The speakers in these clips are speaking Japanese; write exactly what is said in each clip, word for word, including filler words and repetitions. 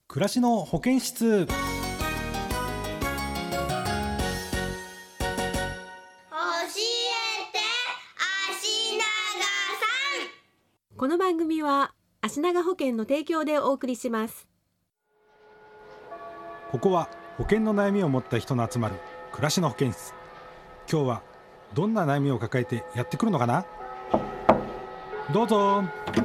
暮らしの保健室。 教えて足長さん。 この番組は足長保険の提供でお送りします。 ここは保険の悩みを持った人の集まる暮らしの保健室。今日はどんな悩みを抱えてやってくるのかな。どうぞ。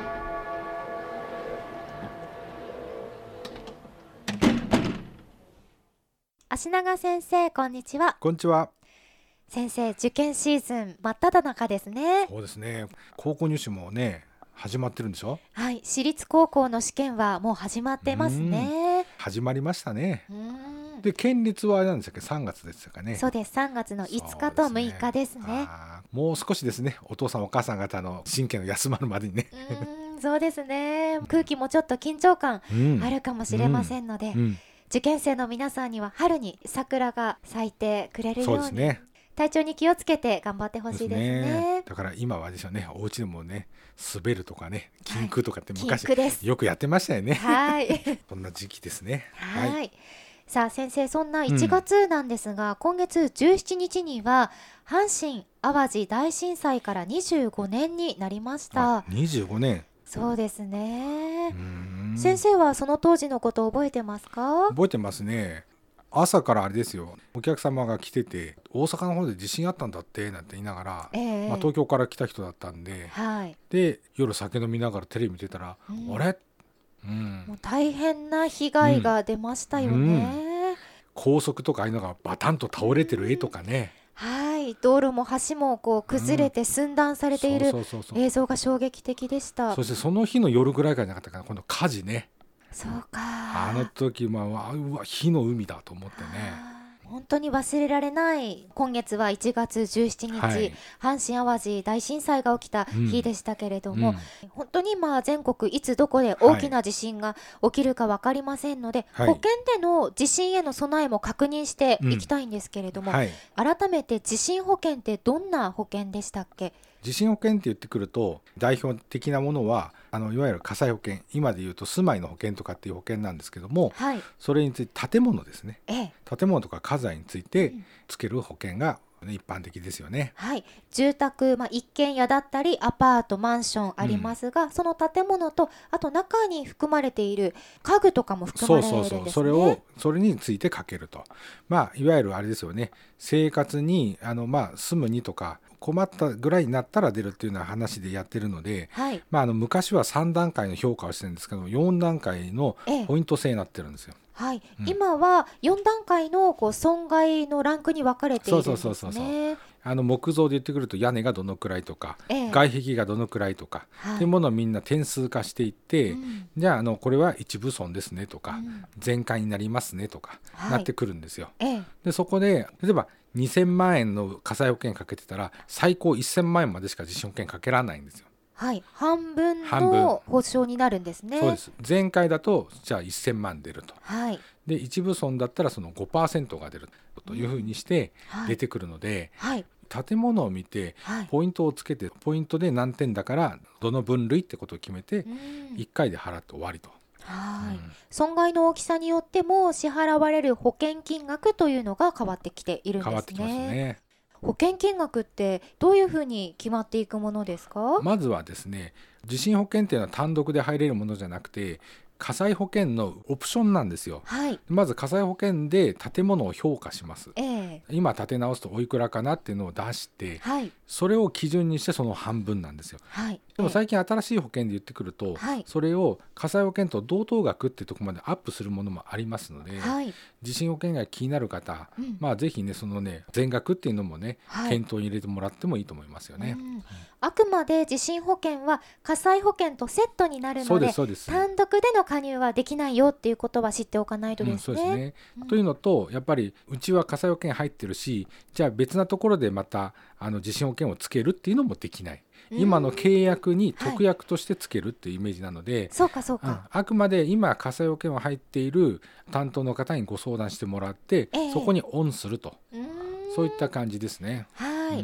足長先生、こんにちは。 こんにちは。 先生、受験シーズン真っ只中ですね。 そうですね。高校入試もね始まってるんでしょ。 はい、私立高校の試験はもう始まってますね。 始まりましたね。 うーんで県立は何でしたっけ、さんがつでしたかね。 そうです、さんがつのいつかとむいかですね。 あーもう少しですね。お父さんお母さん方の神経の休まるまでにね。 うーんそうですね。空気もちょっと緊張感うんあるかもしれませんので、 うん、 受験生の皆さんには春に桜が咲いてくれるように、 そうですね。 体調に気をつけて頑張ってほしいですね。 だから今はでしょうね、お家でもね滑るとかね、禁句とかって昔、 禁句ですよくやってましたよね。 はいそんな時期ですね。 はい、 はい。 さあ先生、そんないちがつなんですが、うん、今月じゅうしちにちには阪神・淡路大震災からにじゅうごねんになりました。 にじゅうごねん。 そうですね。 うーん、 先生はその当時のことを覚えてますか？ 覚えてますね。朝からあれですよ、お客様が来てて、大阪の方で地震あったんだってなんて言いながら、 えーまあ、東京から来た人だったんで、 はい、 で夜酒飲みながらテレビ見てたら、うん、あれ、うん、 もう大変な被害が出ましたよね、うんうん、 高速とかああいうのがバタンと倒れてる絵とかね、 はい、道路も橋もこう崩れて寸断されている映像が衝撃的でした。 そしてその日の夜ぐらいからじゃなかったかな、今度火事ね。 そうか、 あの時、まあ、うわ火の海だと思ってね、 本当に忘れられない。今月はいちがつじゅうしちにち、はい、阪神・淡路大震災が起きた日でしたけれども、うん、本当に今全国いつどこで大きな地震が起きるか分かりませんので、はい、保険での地震への備えも確認していきたいんですけれども、うんはい、改めて地震保険ってどんな保険でしたっけ？ 地震保険って言ってくると代表的なものはあのいわゆる火災保険、今でいうと住まいの保険とかっていう保険なんですけども、はい、それについて建物ですね、ええ、建物とか家財についてつける保険が一般的ですよね、 はい、住宅、まあ、一軒家だったりアパートマンションありますが、うん、その建物とあと中に含まれている家具とかも含まれるんですね。 そうそうそう、それをそれについてかけると、まあ、いわゆるあれですよね、生活にあの、まあ、住むにとか困ったぐらいになったら出るっていうような話でやってるので、はいまあ、あの昔はさんだんかいの評価をしてるんですけどよんだんかいのポイント制になってるんですよ、ええはいうん、今はよんだんかいのこう損害のランクに分かれているんですね。そうそうそうそう、 あの木造で言ってくると屋根がどのくらいとか、ええ、外壁がどのくらいとか、はい、っていうものをみんな点数化していって、うん、じゃあ、あのこれは一部損ですねとか、うん、全壊になりますねとか、はい、なってくるんですよ、ええ、でそこで例えばにせんまんえんの火災保険かけてたら最高せんまんえんまでしか地震保険かけられないんですよ。 はい、半分の保証になるんですね。 そうです。全壊だとじゃあせんまん出ると、 はい、 で一部損だったらその ごパーセント が出るというふうにして出てくるので、うんはい、建物を見てポイントをつけて、ポイントで何点だからどの分類ってことを決めていっかいで払って終わりと。 はい、うん、損害の大きさによっても支払われる保険金額というのが変わってきているんですね。 変わってきますね。 保険金額ってどういうふうに決まっていくものですか？ まずはですね、地震保険っていうのは単独で入れるものじゃなくて火災保険のオプションなんですよ、はい、まず火災保険で建物を評価します、えー、今建て直すとおいくらかなっていうのを出して、はい、それを基準にしてその半分なんですよ、はい、でも最近新しい保険で言ってくると、はい、それを火災保険と同等額っていうところまでアップするものもありますので、はい、地震保険が気になる方、うん、まあぜひねそのね全額っていうのもね、はい、検討に入れてもらってもいいと思いますよね、うん、 あくまで地震保険は火災保険とセットになるの で, で単独での加入はできないよっていうことは知っておかないとですね、うん、そうですね、 うん、というのとやっぱりうちは火災保険入ってるし、じゃあ別なところでまたあの地震保険をつけるっていうのもできない、今の契約に特約としてつけるっていうイメージなので、はい、 そうかそうか、 うん、あくまで今火災保険は入っている担当の方にご相談してもらって、えー、そこにオンすると、そういった感じですね。 はい、うん、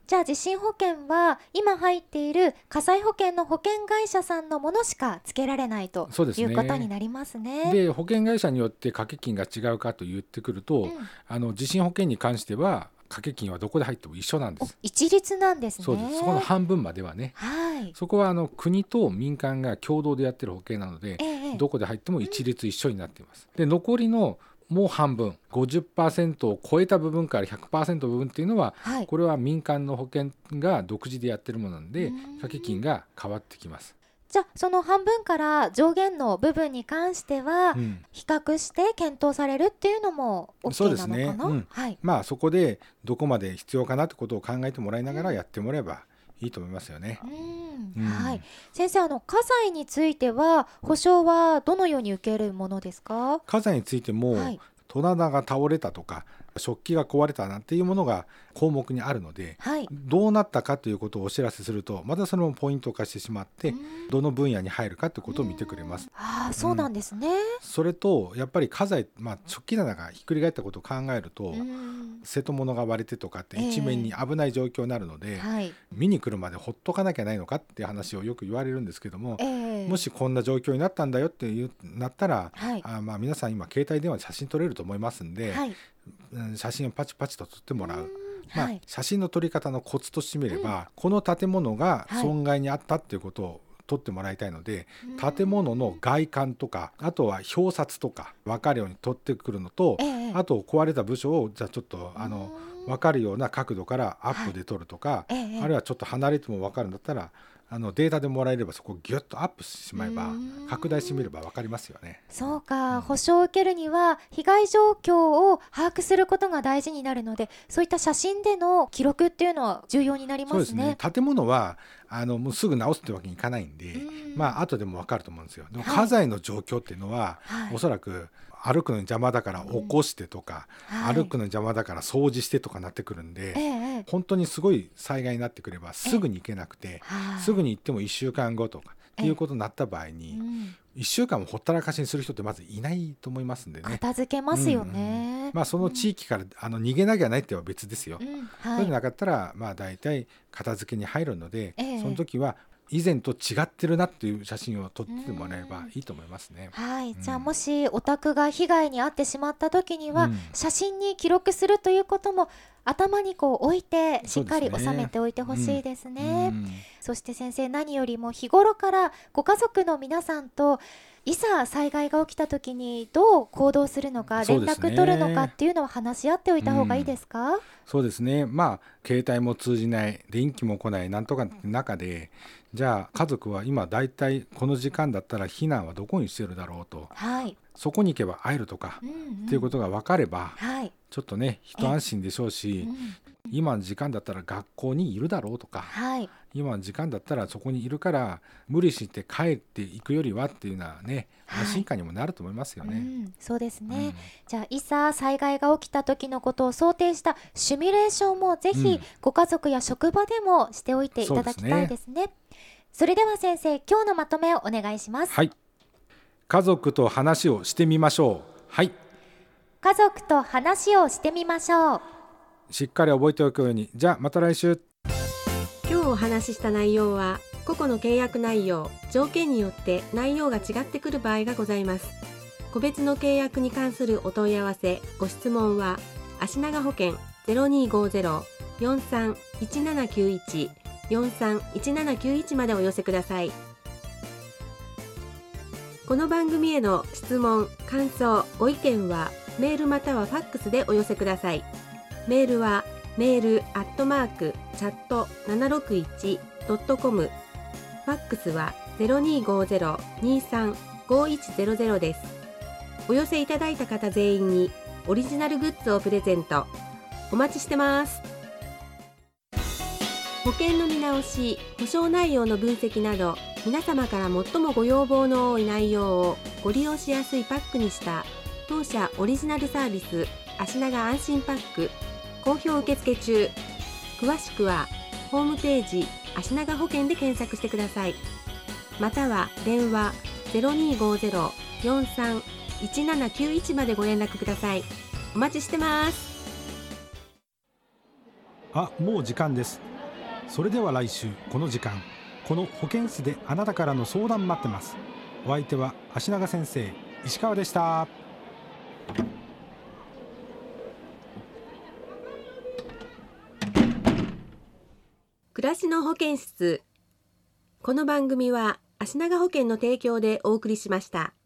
じゃあ地震保険は今入っている火災保険の保険会社さんのものしかつけられないということになりますね。 で、保険会社によって掛け金が違うかと言ってくると、うん、あの地震保険に関しては掛け金はどこで入っても一緒なんです。 一律なんですね。 そうです。そこの半分まではね、はい、そこはあの国と民間が共同でやってる保険なので、ええ、どこで入っても一律一緒になっています。で、残りのもう半分 ごじゅっパーセント を超えた部分から ひゃくパーセント 部分っていうのは、はい、これは民間の保険が独自でやってるものなんで掛け金が変わってきます。 じゃあその半分から上限の部分に関しては比較して検討されるっていうのも オーケー なのかな。そうですね、うんはい、まあそこでどこまで必要かなってことを考えてもらいながらやってもらえばいいと思いますよね。 うん、うん、はい、先生、あの家財については保証はどのように受けるものですか？ 家財についても、はい、戸棚が倒れたとか食器が壊れたなんていうものが項目にあるので、はい、どうなったかということをお知らせするとまたそれもポイント化してしまってどの分野に入るかということを見てくれます。 ああ、そうなんですね、うん、 それとやっぱり家財、まあ、食器棚がひっくり返ったことを考えると瀬戸物が割れてとかって一面に危ない状況になるので、えーはい、見に来るまでほっとかなきゃないのかっていう話をよく言われるんですけども、えー、もしこんな状況になったんだよっていうなったら、はい、あまあ皆さん今携帯電話で写真撮れると思いますんで、はい、写真をパチパチと撮ってもらう、まあはい、写真の撮り方のコツとしてみれば、うん、この建物が損害にあったっていうことを撮ってもらいたいので、はい、建物の外観とかあとは表札とか分かるように撮ってくるのと、ええ、あと壊れた部署をじゃあちょっとあの分かるような角度からアップで撮るとか、はいええ、あるいはちょっと離れても分かるんだったらあのデータでもらえればそこをギュッとアップしてしまえば拡大してみれば分かりますよね。 そうか、うん、保証を受けるには被害状況を把握することが大事になるのでそういった写真での記録っていうのは重要になりますね。 そうですね。建物はあのもうすぐ直すってわけにいかないんで、んまあ後でも分かると思うんですよ。でも家財の状況っていうのは、はい、おそらく歩くのに邪魔だから起こしてとか、うんはい、歩くのに邪魔だから掃除してとかなってくるんで、ええ、本当にすごい災害になってくればすぐに行けなくて、すぐに行ってもいっしゅうかんごとかっていうことになった場合に、うん、いっしゅうかんもほったらかしにする人ってまずいないと思いますんでね。 片付けますよね、 うんうんまあ、その地域からあの逃げなきゃないっては別ですよ、うんはい、そういうのなかったらまあ大体片付けに入るので、ええ、その時は以前と違ってるなっていう写真を撮ってもらえばいいと思いますね。 はい、うん、じゃあもしお宅が被害に遭ってしまった時には、うん、写真に記録するということも頭にこう置いてしっかり収めておいてほしいですね。うんうん、そして先生、何よりも日頃からご家族の皆さんといざ災害が起きた時にどう行動するのか、連絡取るのかっていうのは話し合っておいた方がいいですか？うん、 そうですね。まあ携帯も通じない電気も来ないなんとかって中でじゃあ家族は今だいたいこの時間だったら避難はどこにしてるだろうと、はい、そこに行けば会えるとか、うんうん、っていうことが分かれば、はい、ちょっとね一安心でしょうし、うん、今の時間だったら学校にいるだろうとか、はい、今の時間だったらそこにいるから無理して帰っていくよりはっていうのはね、はい、安心感にもなると思いますよね。うん、 そうですね、うん、じゃあいざ災害が起きた時のことを想定したシミュレーションもぜひご家族や職場でもしておいていただきたいですね。それでは先生、今日のまとめをお願いします。 はい、家族と話をしてみましょう。はい、 家族と話をしてみましょう。 しっかり覚えておくように。じゃあまた来週。 今日お話しした内容は個々の契約内容、条件によって内容が違ってくる場合がございます。個別の契約に関するお問い合わせ、ご質問は足長保険 ゼロにーごーゼロ よんさんいちななきゅういち よんさんいちななきゅういちまでお寄せください。この番組への質問、感想、ご意見はメールまたはファックスでお寄せください。メールはメールアットマークチャットななろくいちドットコム、ファックスは ゼロにーごーゼロ にーさん ごーいちゼロゼロ です。お寄せいただいた方全員にオリジナルグッズをプレゼント。お待ちしてます。保険の見直し、保証内容の分析など皆様から最もご要望の多い内容をご利用しやすいパックにした当社オリジナルサービス足長安心パック好評受付中。詳しくはホームページ足長保険で検索してください。または電話 ゼロにーごーゼロ よんさんいちななきゅういちまでご連絡ください。お待ちしてます。 あ、もう時間です。 それでは来週この時間、この保健室であなたからの相談待ってます。お相手は足長先生、石川でした。 暮らしの保健室。この番組は足長保険の提供でお送りしました。